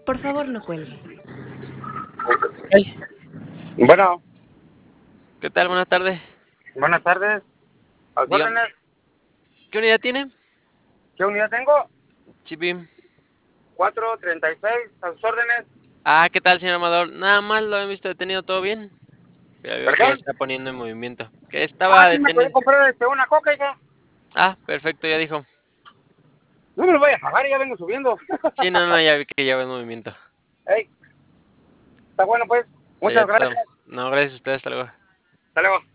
Por favor, no cuelgue. Hey, Bueno, ¿qué tal? Buenas tardes. buenas tardes. A sus Dígame, órdenes. ¿qué unidad tiene? ¿Qué unidad tengo? Chipim. 436. A sus órdenes. Ah, ¿qué tal, señor Amador? Nada más lo he visto detenido, ¿todo bien? Pero veo que ya ¿Perdón? está poniendo en movimiento. Que Ah, estaba sí, me podía detenido. comprar una coca, hija. Ah, perfecto, ya dijo. No me lo voy a pagar, ya vengo subiendo. Sí, no, ya vi que ya va en movimiento. Ey, está bueno, pues. Ya Muchas está. gracias. No, gracias a ustedes, hasta luego. Hasta luego.